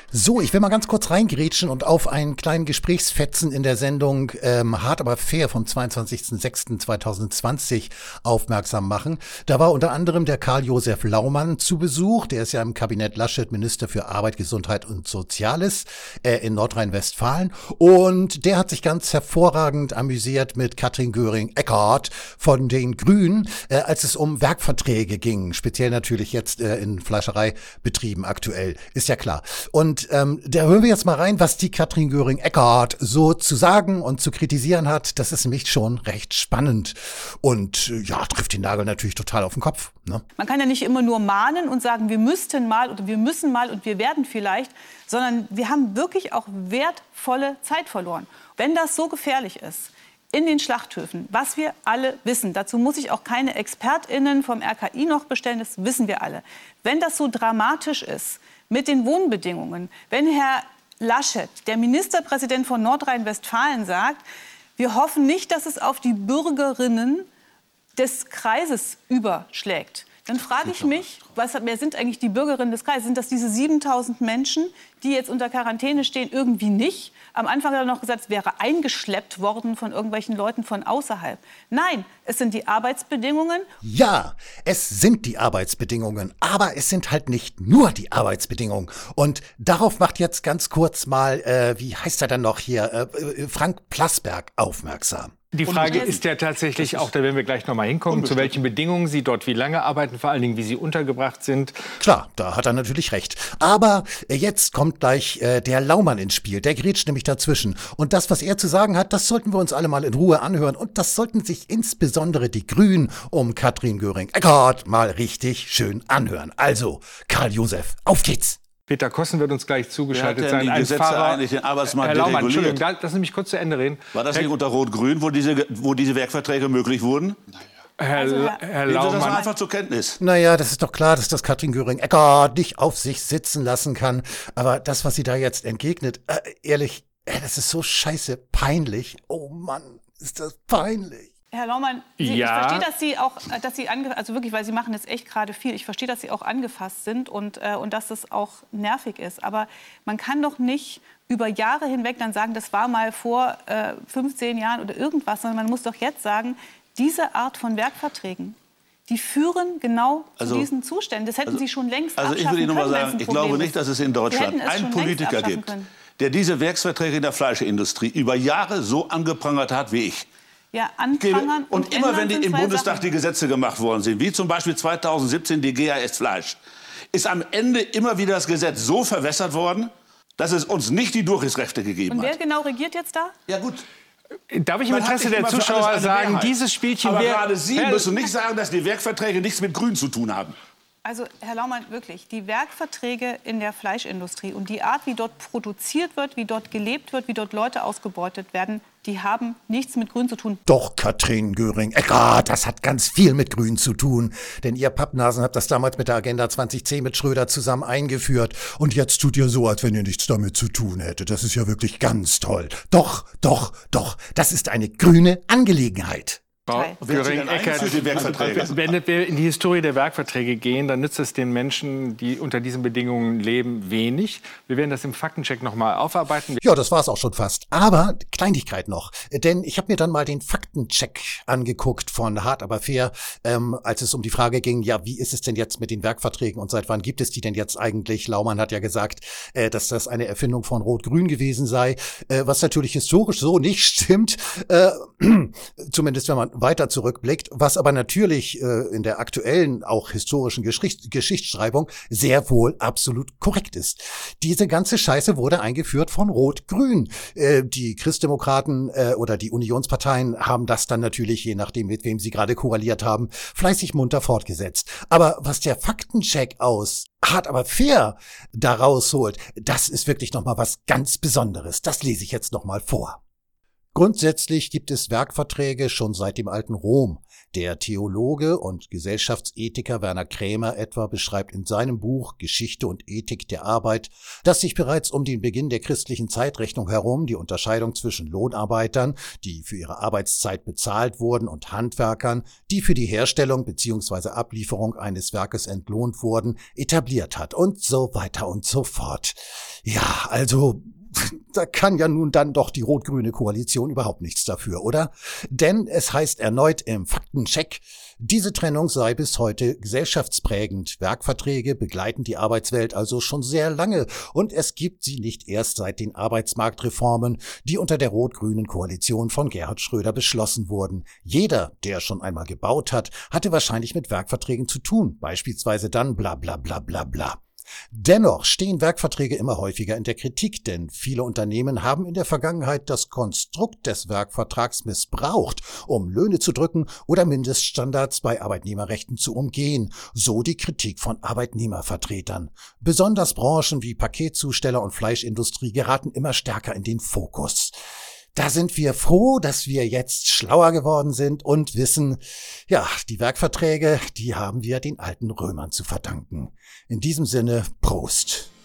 So, ich will mal ganz kurz reingrätschen und auf einen kleinen Gesprächsfetzen in der Sendung Hart aber fair vom 22.06.2020 aufmerksam machen. Da war unter anderem der Karl-Josef Laumann zu Besuch. Der ist ja im Kabinett Laschet Minister für Arbeit, Gesundheit und Soziales in Nordrhein-Westfalen. Und der hat sich ganz hervorragend amüsiert mit Katrin Göring-Eckardt von den Grünen, als es um Werkverträge ging. Speziell natürlich jetzt in Fleischereibetrieben aktuell, ist ja klar. Und da hören wir jetzt mal rein, was die Katrin Göring-Eckardt so zu sagen und zu kritisieren hat. Das ist nämlich schon recht spannend und ja, trifft den Nagel natürlich total auf den Kopf. Ne? Man kann ja nicht immer nur mahnen und sagen, wir müssten mal oder wir müssen mal und wir werden vielleicht, sondern wir haben wirklich auch wertvolle Zeit verloren. Wenn das so gefährlich ist, in den Schlachthöfen, was wir alle wissen, dazu muss ich auch keine ExpertInnen vom RKI noch bestellen, das wissen wir alle. Wenn das so dramatisch ist, mit den Wohnbedingungen. Wenn Herr Laschet, der Ministerpräsident von Nordrhein-Westfalen, sagt, wir hoffen nicht, dass es auf die Bürgerinnen des Kreises überschlägt, dann frage ich mich, wer sind eigentlich die Bürgerinnen des Kreises? Sind das diese 7.000 Menschen, die jetzt unter Quarantäne stehen? Irgendwie nicht. Am Anfang hat er noch gesagt, es wäre eingeschleppt worden von irgendwelchen Leuten von außerhalb. Nein, es sind die Arbeitsbedingungen. Ja, es sind die Arbeitsbedingungen, aber es sind halt nicht nur die Arbeitsbedingungen. Und darauf macht jetzt ganz kurz mal, wie heißt er denn noch hier, Frank Plasberg aufmerksam. Die Frage ist ja tatsächlich auch, da werden wir gleich noch mal hinkommen, zu welchen Bedingungen Sie dort wie lange arbeiten, vor allen Dingen, wie Sie untergebracht sind. Klar, da hat er natürlich recht. Aber jetzt kommt gleich der Laumann ins Spiel. Der grätscht nämlich dazwischen. Und das, was er zu sagen hat, das sollten wir uns alle mal in Ruhe anhören. Und das sollten sich insbesondere die Grünen um Katrin Göring-Eckardt mal richtig schön anhören. Also, Karl-Josef, auf geht's! Peter Kossen wird uns gleich zugeschaltet sein. Die Gesetze eigentlich den Arbeitsmarkt Herr Laumann, dereguliert. Entschuldigung, lass mich kurz zu Ende reden. War das nicht unter Rot-Grün, wo diese Werkverträge möglich wurden? Herr Nehmen Sie das Laumann, mal einfach zur Kenntnis. Naja, das ist doch klar, dass das Katrin Göring-Eckardt nicht auf sich sitzen lassen kann. Aber das, was sie da jetzt entgegnet, ehrlich, das ist so scheiße peinlich. Oh Mann, ist das peinlich. Herr Laumann, ich verstehe, dass Sie also wirklich, weil Sie machen jetzt echt gerade viel. Ich verstehe, dass Sie auch angefasst sind und dass das auch nervig ist. Aber man kann doch nicht über Jahre hinweg dann sagen, das war mal vor 15 Jahren oder irgendwas, sondern man muss doch jetzt sagen, diese Art von Werkverträgen, die führen genau zu diesen Zuständen. Das hätten Sie schon längst abschaffen können. Also ich will Ihnen nur mal sagen, ich glaube nicht, dass es in Deutschland einen Politiker gibt, der diese Werksverträge in der Fleischindustrie über Jahre so angeprangert hat wie ich. Ja, anprangern und immer wenn im Bundestag die Gesetze gemacht worden sind, wie zum Beispiel 2017 die GAS Fleisch, ist am Ende immer wieder das Gesetz so verwässert worden, dass es uns nicht die Durchgriffsrechte gegeben hat. Und wer genau regiert jetzt da? Ja gut. Darf ich im Interesse der Zuschauer sagen, dieses Spielchen... Aber gerade Sie müssen nicht sagen, dass die Werkverträge nichts mit Grün zu tun haben. Also, Herr Laumann, wirklich, die Werkverträge in der Fleischindustrie und die Art, wie dort produziert wird, wie dort gelebt wird, wie dort Leute ausgebeutet werden, die haben nichts mit Grün zu tun. Doch, Katrin Göring-Eckardt, das hat ganz viel mit Grün zu tun. Denn ihr Pappnasen habt das damals mit der Agenda 2010 mit Schröder zusammen eingeführt. Und jetzt tut ihr so, als wenn ihr nichts damit zu tun hättet. Das ist ja wirklich ganz toll. Doch, das ist eine grüne Angelegenheit. Wenn wir in die Historie der Werkverträge gehen, dann nützt es den Menschen, die unter diesen Bedingungen leben, wenig. Wir werden das im Faktencheck noch mal aufarbeiten. Ja, das war's auch schon fast. Aber Kleinigkeit noch. Denn ich habe mir dann mal den Faktencheck angeguckt von Hart aber fair, als es um die Frage ging, ja, wie ist es denn jetzt mit den Werkverträgen und seit wann gibt es die denn jetzt eigentlich? Laumann hat ja gesagt, dass das eine Erfindung von Rot-Grün gewesen sei, was natürlich historisch so nicht stimmt, zumindest wenn man weiter zurückblickt, was aber natürlich in der aktuellen, auch historischen Geschichtsschreibung sehr wohl absolut korrekt ist. Diese ganze Scheiße wurde eingeführt von Rot-Grün. Die Christdemokraten oder die Unionsparteien haben das dann natürlich, je nachdem mit wem sie gerade koaliert haben, fleißig munter fortgesetzt. Aber was der Faktencheck aus Hart aber fair da rausholt, das ist wirklich nochmal was ganz Besonderes. Das lese ich jetzt nochmal vor. Grundsätzlich gibt es Werkverträge schon seit dem alten Rom. Der Theologe und Gesellschaftsethiker Werner Krämer etwa beschreibt in seinem Buch Geschichte und Ethik der Arbeit, dass sich bereits um den Beginn der christlichen Zeitrechnung herum die Unterscheidung zwischen Lohnarbeitern, die für ihre Arbeitszeit bezahlt wurden, und Handwerkern, die für die Herstellung bzw. Ablieferung eines Werkes entlohnt wurden, etabliert hat und so weiter und so fort. Ja, also da kann ja nun dann doch die rot-grüne Koalition überhaupt nichts dafür, oder? Denn es heißt erneut im Faktencheck, diese Trennung sei bis heute gesellschaftsprägend. Werkverträge begleiten die Arbeitswelt also schon sehr lange und es gibt sie nicht erst seit den Arbeitsmarktreformen, die unter der rot-grünen Koalition von Gerhard Schröder beschlossen wurden. Jeder, der schon einmal gebaut hat, hatte wahrscheinlich mit Werkverträgen zu tun, beispielsweise dann bla bla bla bla bla. Dennoch stehen Werkverträge immer häufiger in der Kritik, denn viele Unternehmen haben in der Vergangenheit das Konstrukt des Werkvertrags missbraucht, um Löhne zu drücken oder Mindeststandards bei Arbeitnehmerrechten zu umgehen, so die Kritik von Arbeitnehmervertretern. Besonders Branchen wie Paketzusteller und Fleischindustrie geraten immer stärker in den Fokus. Da sind wir froh, dass wir jetzt schlauer geworden sind und wissen, ja, die Werkverträge, die haben wir den alten Römern zu verdanken. In diesem Sinne, Prost!